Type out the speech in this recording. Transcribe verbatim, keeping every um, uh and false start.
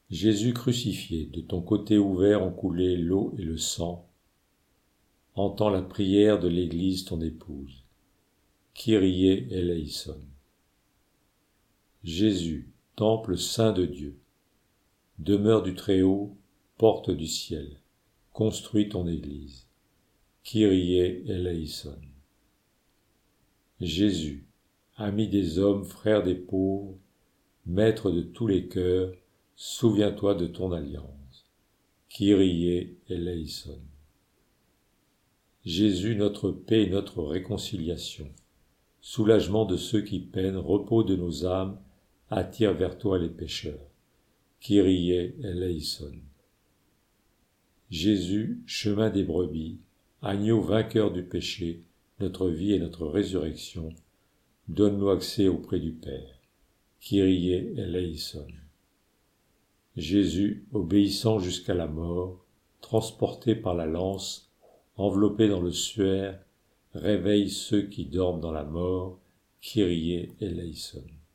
Jésus crucifié, de ton côté ouvert ont coulé l'eau et le sang. Entends la prière de l'Église ton épouse. Kyrie eleison. Jésus, temple saint de Dieu, demeure du Très-Haut, porte du ciel, construis ton Église. Kyrie eleison. Jésus, ami des hommes, frère des pauvres, maître de tous les cœurs, souviens-toi de ton alliance. Kyrie eleison. Jésus, notre paix et notre réconciliation, soulagement de ceux qui peinent, repos de nos âmes, attire vers toi les pécheurs. Kyrie eleison. Jésus, chemin des brebis, agneau vainqueur du péché, notre vie et notre résurrection, donne-nous accès auprès du Père. Kyrie eleison. Jésus, obéissant jusqu'à la mort, transporté par la lance, enveloppé dans le suaire, réveille ceux qui dorment dans la mort. Kyrie eleison.